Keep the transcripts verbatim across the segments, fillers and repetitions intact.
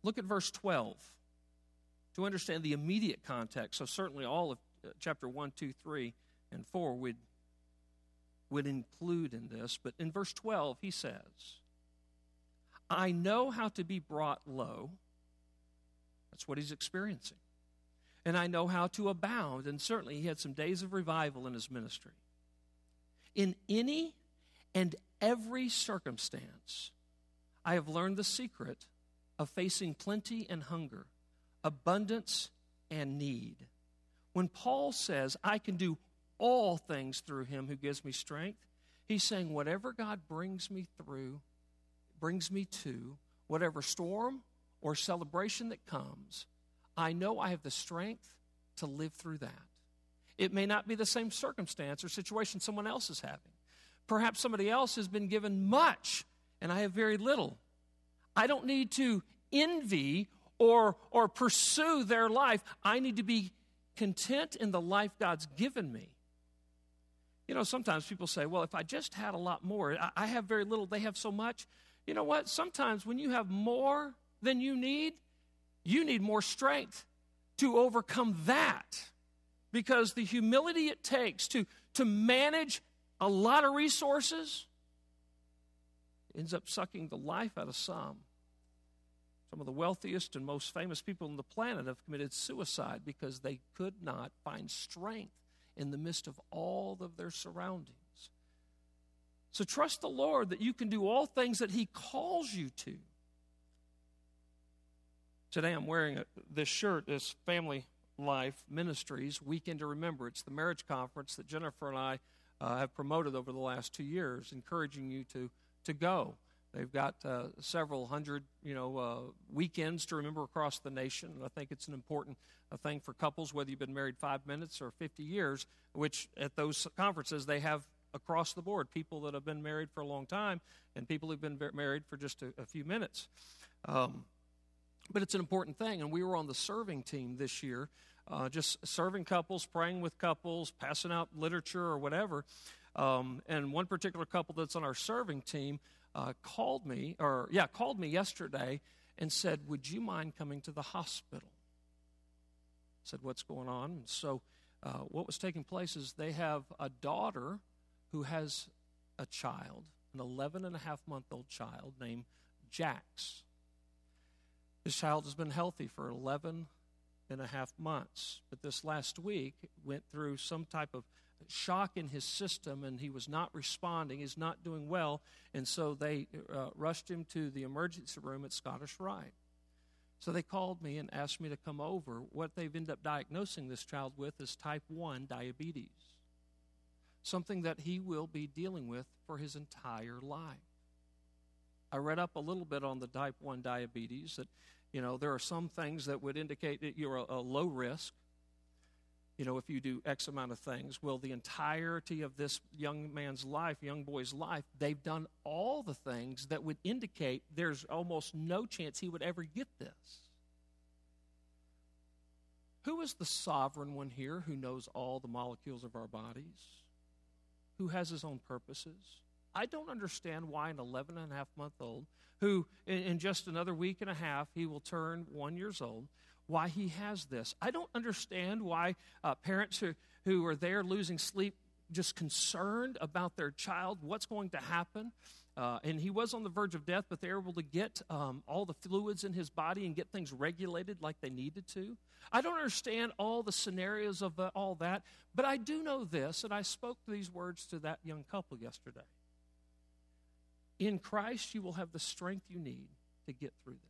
Look at verse twelve to understand the immediate context. So certainly all of uh, chapter one, two, three, and four would, would include in this. But in verse twelve, he says, I know how to be brought low. That's what he's experiencing. And I know how to abound. And certainly he had some days of revival in his ministry. In any and every circumstance, I have learned the secret of facing plenty and hunger, abundance and need. When Paul says, I can do all things through him who gives me strength, he's saying whatever God brings me through, brings me to, whatever storm or celebration that comes, I know I have the strength to live through that. It may not be the same circumstance or situation someone else is having. Perhaps somebody else has been given much, and I have very little. I don't need to envy or, or pursue their life. I need to be content in the life God's given me. You know, sometimes people say, well, if I just had a lot more, I, I have very little, they have so much. You know what? Sometimes when you have more than you need, you need more strength to overcome that. Because the humility it takes to, to manage a lot of resources ends up sucking the life out of some. Some of the wealthiest and most famous people on the planet have committed suicide because they could not find strength in the midst of all of their surroundings. So trust the Lord that you can do all things that he calls you to. Today I'm wearing a, this shirt, this Family Life Ministries Weekend to Remember. It's the marriage conference that Jennifer and I uh, have promoted over the last two years, encouraging you to, to go. They've got uh, several hundred, you know, uh, weekends to remember across the nation. And I think it's an important uh, thing for couples, whether you've been married five minutes or fifty years, which at those conferences they have across the board, people that have been married for a long time and people who've been married for just a, a few minutes. Um, but it's an important thing. And we were on the serving team this year, uh, just serving couples, praying with couples, passing out literature or whatever. Um, and one particular couple that's on our serving team Uh, called me, or yeah, called me yesterday and said, would you mind coming to the hospital? I said, what's going on? And so uh, what was taking place is they have a daughter who has a child, an eleven and a half month old child named Jax. This child has been healthy for eleven and a half months, but this last week went through some type of shock in his system, and he was not responding. He's not doing well, and so they uh, rushed him to the emergency room at Scottish Rite. So they called me and asked me to come over. What they've ended up diagnosing this child with is type one diabetes, something that he will be dealing with for his entire life. I read up a little bit on the type one diabetes, that, you know, there are some things that would indicate that you're a, a low risk. You know, if you do X amount of things. Well, the entirety of this young man's life, young boy's life, they've done all the things that would indicate there's almost no chance he would ever get this. Who is the sovereign one here who knows all the molecules of our bodies? Who has his own purposes? I don't understand why an eleven and a half month old, who in, in just another week and a half, he will turn one years old, why he has this. I don't understand why uh, parents who, who are there losing sleep, just concerned about their child, what's going to happen. Uh, and he was on the verge of death, but they were able to get um, all the fluids in his body and get things regulated like they needed to. I don't understand all the scenarios of the, all that, but I do know this, and I spoke these words to that young couple yesterday. In Christ, you will have the strength you need to get through this.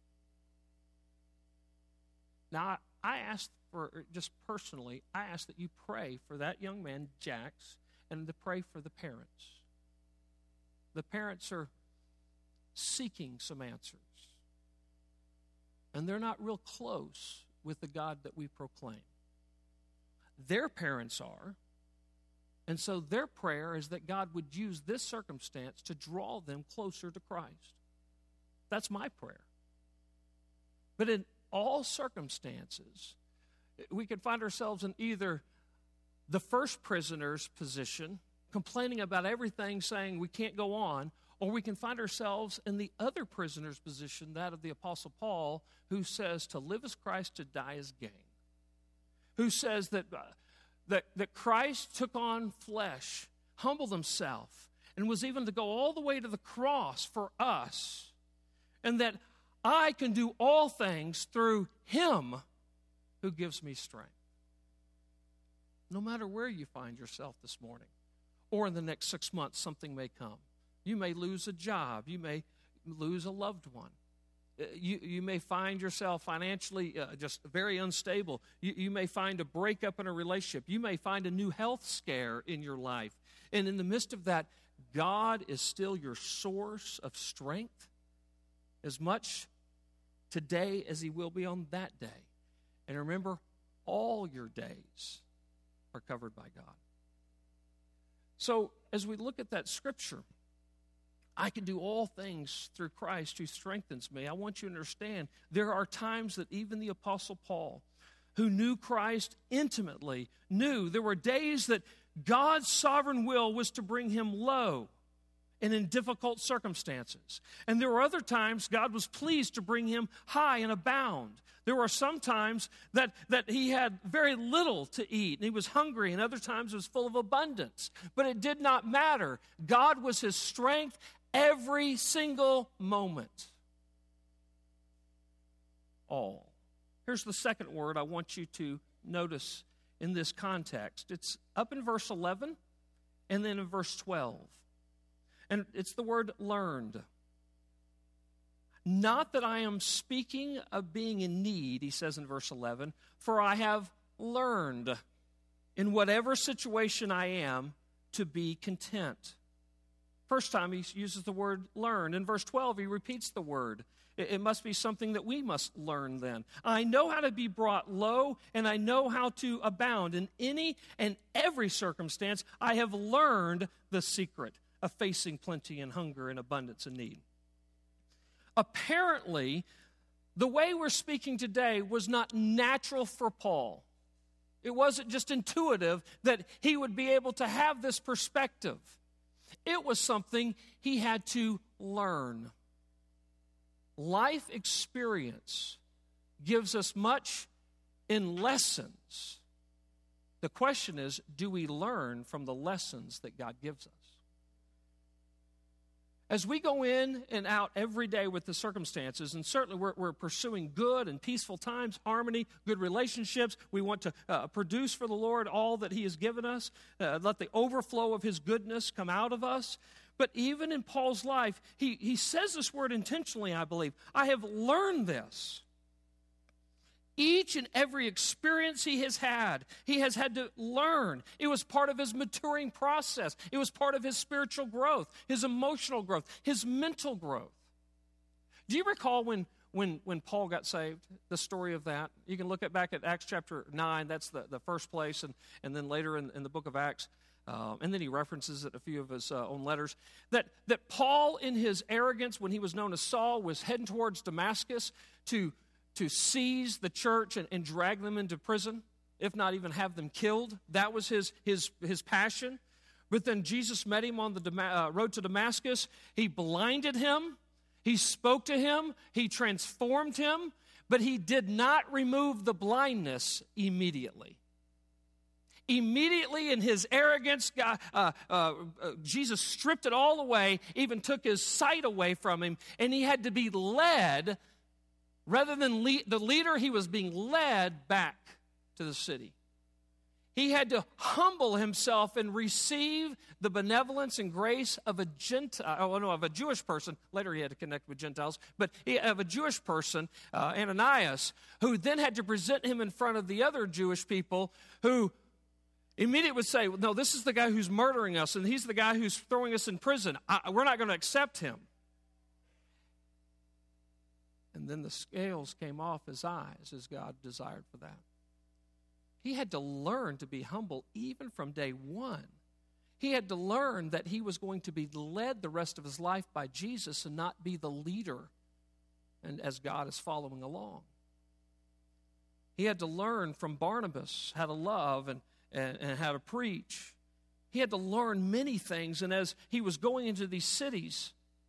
Now, I asked for, just personally, I ask that you pray for that young man, Jax, and to pray for the parents. The parents are seeking some answers. And they're not real close with the God that we proclaim. Their parents are. And so their prayer is that God would use this circumstance to draw them closer to Christ. That's my prayer. But in all circumstances, we could find ourselves in either the first prisoner's position, complaining about everything, saying we can't go on, Or we can find ourselves in the other prisoner's position, that of the Apostle Paul, who says to live as Christ, to die as gain. Who says that, uh, that, that Christ took on flesh, humbled himself, and was even to go all the way to the cross for us. And that I can do all things through him who gives me strength. No matter where you find yourself this morning, or in the next six months, something may come. You may lose a job. You may lose a loved one. You, you may find yourself financially uh, just very unstable. You, you may find a breakup in a relationship. You may find a new health scare in your life. And in the midst of that, God is still your source of strength as much today as he will be on that day. And remember, all your days are covered by God. So as we look at that scripture, I can do all things through Christ who strengthens me. I want you to understand there are times that even the Apostle Paul, who knew Christ intimately, knew there were days that God's sovereign will was to bring him low and in difficult circumstances. And there were other times God was pleased to bring him high and abound. There were some times that, that he had very little to eat, and he was hungry, and other times it was full of abundance. But it did not matter. God was his strength every single moment. All. Here's the second word I want you to notice in this context. It's up in verse eleven and then in verse twelve. And it's the word learned. Not that I am speaking of being in need, he says in verse eleven, for I have learned in whatever situation I am to be content. First time he uses the word learn. In verse twelve, he repeats the word. It must be something that we must learn then. I know how to be brought low, and I know how to abound. In any and every circumstance, I have learned the secret of facing plenty and hunger and abundance and need. Apparently, the way we're speaking today was not natural for Paul. It wasn't just intuitive that he would be able to have this perspective. It was something he had to learn. Life experience gives us much in lessons. The question is, do we learn from the lessons that God gives us? As we go in and out every day with the circumstances, and certainly we're, we're pursuing good and peaceful times, harmony, good relationships. We want to uh, produce for the Lord all that he has given us. Uh, let the overflow of his goodness come out of us. But even in Paul's life, he, he says this word intentionally, I believe. I have learned this. Each and every experience he has had, he has had to learn. It was part of his maturing process. It was part of his spiritual growth, his emotional growth, his mental growth. Do you recall when, when, when Paul got saved, the story of that? You can look at back at Acts chapter nine. That's the, the first place, and, and then later in, in the book of Acts. Um, and then he references it in a few of his uh, own letters, that, that Paul, in his arrogance, when he was known as Saul, was heading towards Damascus to, to seize the church and, and drag them into prison, if not even have them killed. That was his, his, his passion. But then Jesus met him on the Dama- uh, road to Damascus. He blinded him. He spoke to him. He transformed him. But he did not remove the blindness immediately. Immediately in his arrogance, God, uh, uh, uh, Jesus stripped it all away, even took his sight away from him, and he had to be led, rather than lead, the leader, he was being led back to the city. He had to humble himself and receive the benevolence and grace of a Gentile, oh no, of a Jewish person. Later he had to connect with Gentiles, but he, of a Jewish person, uh, Ananias, who then had to present him in front of the other Jewish people who immediately would say, no, this is the guy who's murdering us, and he's the guy who's throwing us in prison. I, we're not going to accept him. And then the scales came off his eyes as God desired for that. He had to learn to be humble even from day one. He had to learn that he was going to be led the rest of his life by Jesus and not be the leader, and as God is following along. He had to learn from Barnabas how to love and And, and how to preach. He had to learn many things, and as he was going into these cities,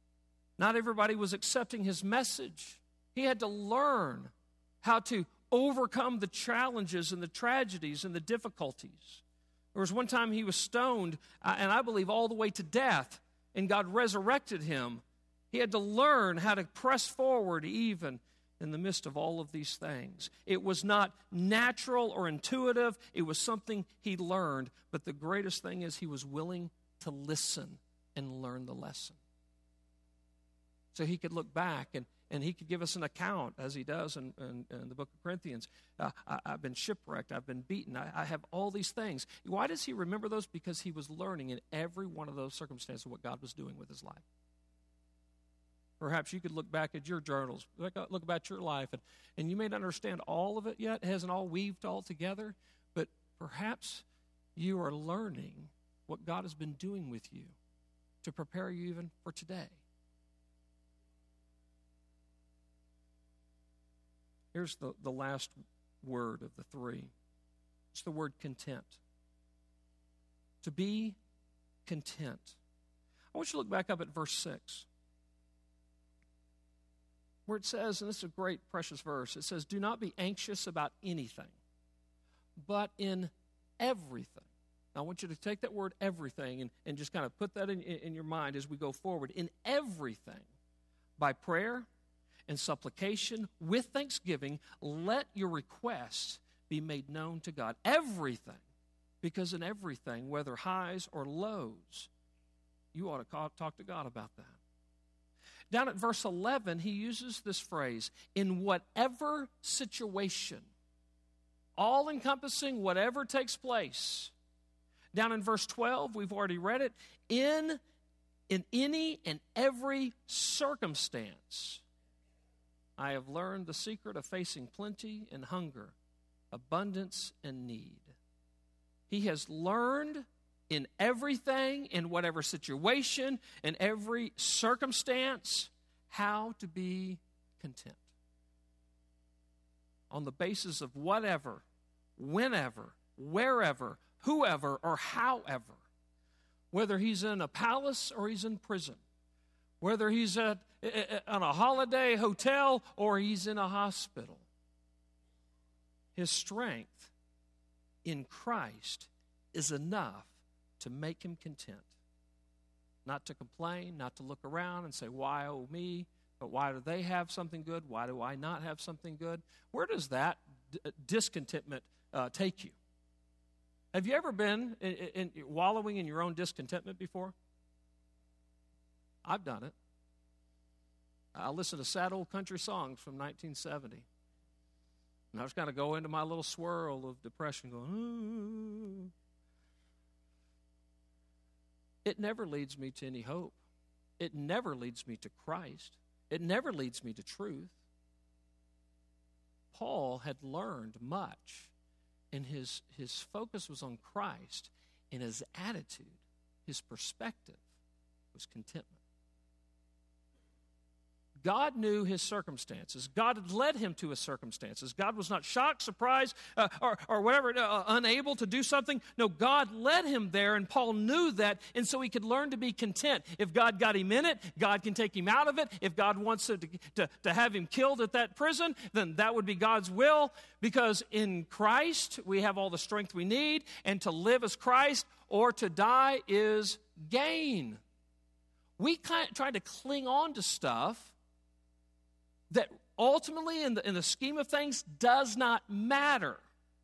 Not everybody was accepting his message. He had to learn how to overcome the challenges and the tragedies and the difficulties. There was one time he was stoned, uh, and I believe all the way to death, and God resurrected him. He had to learn how to press forward even in the midst of all of these things. It was not natural or intuitive. It was something he learned. But the greatest thing is he was willing to listen and learn the lesson. So he could look back and, and he could give us an account, as he does in, in, in the book of Corinthians. Uh, I, I've been shipwrecked. I've been beaten. I, I have all these things. Why does he remember those? Because he was learning in every one of those circumstances what God was doing with his life. Perhaps you could look back at your journals, look, look about your life, and, and you may not understand all of it yet. It hasn't all weaved all together, but perhaps you are learning what God has been doing with you to prepare you even for today. Here's the, the last word of the three. It's the word content. To be content. I want you to look back up at verse six. Where it says, and this is a great, precious verse, it says, do not be anxious about anything, but in everything. Now, I want you to take that word everything and, and just kind of put that in, in your mind as we go forward. In everything, by prayer and supplication with thanksgiving, let your requests be made known to God. Everything. Because in everything, whether highs or lows, you ought to call, talk to God about that. Down at verse eleven, he uses this phrase, in whatever situation, all-encompassing whatever takes place. Down in verse twelve, we've already read it, in, in any and every circumstance, I have learned the secret of facing plenty and hunger, abundance and need. He has learned in everything, in whatever situation, in every circumstance, how to be content. On the basis of whatever, whenever, wherever, whoever, or however. Whether he's in a palace or he's in prison. Whether he's at, on a holiday hotel or he's in a hospital. His strength in Christ is enough to make him content. Not to complain, not to look around and say, why, oh me? But why do they have something good? Why do I not have something good? Where does that d- discontentment uh, take you? Have you ever been in, in, in, wallowing in your own discontentment before? I've done it. I listen to sad old country songs from nineteen seventy. And I just kind of go into my little swirl of depression going, ooh. It never leads me to any hope. It never leads me to Christ. It never leads me to truth. Paul had learned much, and his, his focus was on Christ, and his attitude, his perspective was contentment. God knew his circumstances. God had led him to his circumstances. God was not shocked, surprised, uh, or, or whatever, uh, unable to do something. No, God led him there, and Paul knew that, and so he could learn to be content. If God got him in it, God can take him out of it. If God wants to, to, to have him killed at that prison, then that would be God's will, because in Christ we have all the strength we need, and to live as Christ or to die is gain. We kind of try to cling on to stuff that ultimately, in the, in the scheme of things, does not matter.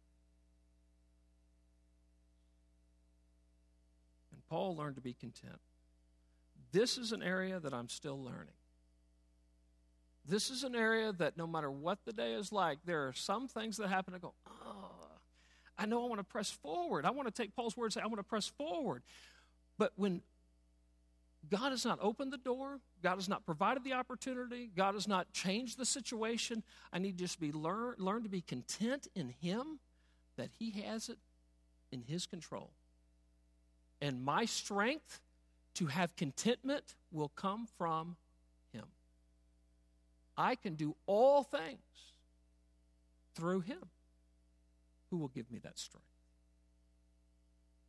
And Paul learned to be content. This is an area that I'm still learning. This is an area that no matter what the day is like, there are some things that happen and go, oh, I know I want to press forward. I want to take Paul's words and say, I want to press forward. But when God has not opened the door, God has not provided the opportunity, God has not changed the situation, I need to just be learn, learn to be content in him, that he has it in his control. And my strength to have contentment will come from him. I can do all things through him who will give me that strength.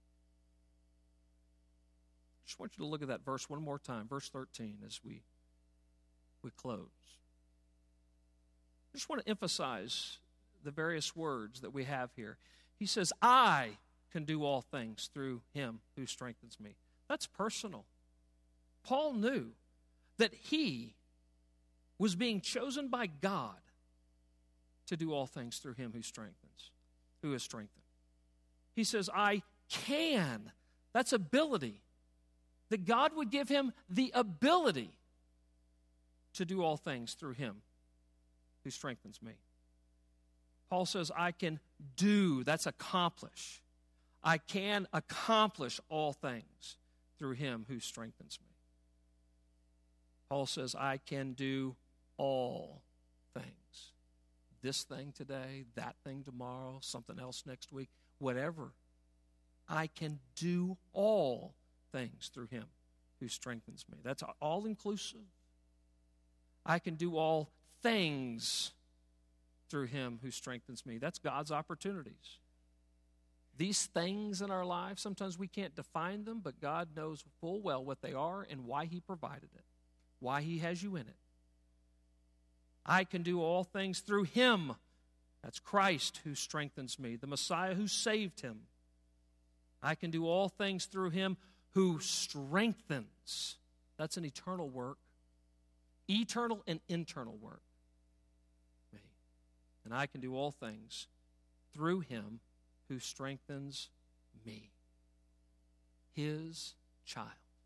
I just want you to look at that verse one more time, verse thirteen, as we we close. I just want to emphasize the various words that we have here. He says, I can do all things through him who strengthens me. That's personal. Paul knew that he was being chosen by God to do all things through him who strengthens, who is strengthened. He says, I can. That's ability. That God would give him the ability to do all things through him who strengthens me. Paul says, I can do. That's accomplish. I can accomplish all things through him who strengthens me. Paul says, I can do all things. This thing today, that thing tomorrow, something else next week, whatever. I can do all things through him who strengthens me. That's all inclusive. I can do all things through him who strengthens me. That's God's opportunities. These things in our lives, sometimes we can't define them, but God knows full well what they are and why he provided it, why he has you in it. I can do all things through him. That's Christ who strengthens me, the Messiah who saved him. I can do all things through him who strengthens. That's an eternal work. Eternal and internal work. Me. And I can do all things through him who strengthens me. His child.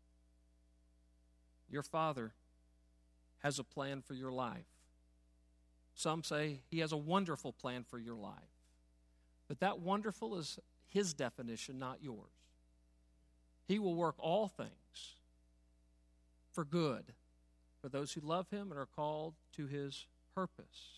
Your Father has a plan for your life. Some say he has a wonderful plan for your life. But that wonderful is his definition, not yours. He will work all things for good for those who love him and are called to his purpose.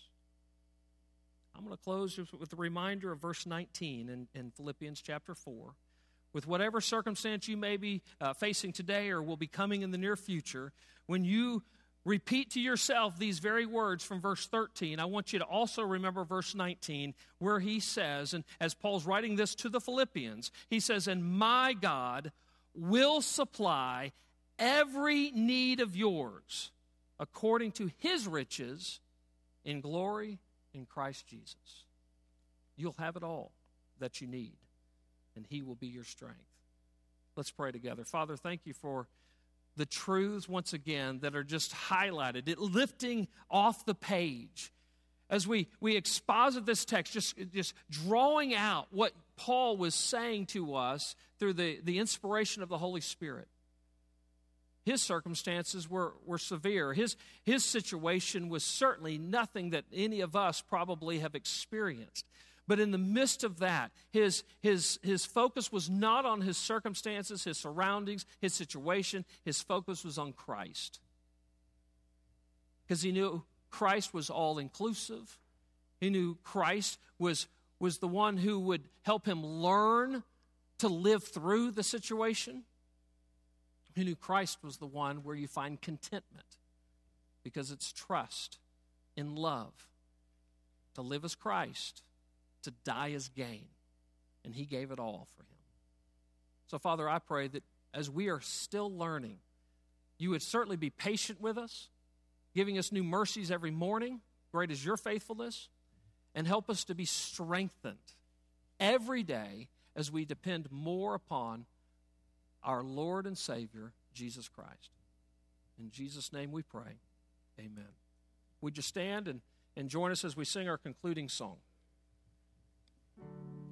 I'm going to close with a reminder of verse nineteen in, in Philippians chapter four. With whatever circumstance you may be uh, facing today or will be coming in the near future, when you repeat to yourself these very words from verse thirteen, I want you to also remember verse nineteen, where he says, and as Paul's writing this to the Philippians, he says, and my God will supply every need of yours according to his riches in glory in Christ Jesus. You'll have it all that you need, and he will be your strength. Let's pray together. Father, thank you for the truths, once again, that are just highlighted, it lifting off the page. As we, we exposit this text, just, just drawing out what Paul was saying to us through the, the inspiration of the Holy Spirit. His circumstances were, were severe. His, his situation was certainly nothing that any of us probably have experienced. But in the midst of that, his, his, his focus was not on his circumstances, his surroundings, his situation. His focus was on Christ. Because he knew Christ was all-inclusive. He knew Christ was, was the one who would help him learn to live through the situation. He knew Christ was the one where you find contentment, because it's trust in love. To live as Christ, to die as gain. And he gave it all for him. So, Father, I pray that as we are still learning, you would certainly be patient with us, giving us new mercies every morning. Great is your faithfulness. And help us to be strengthened every day as we depend more upon our Lord and Savior, Jesus Christ. In Jesus' name we pray. Amen. Would you stand and, and join us as we sing our concluding song?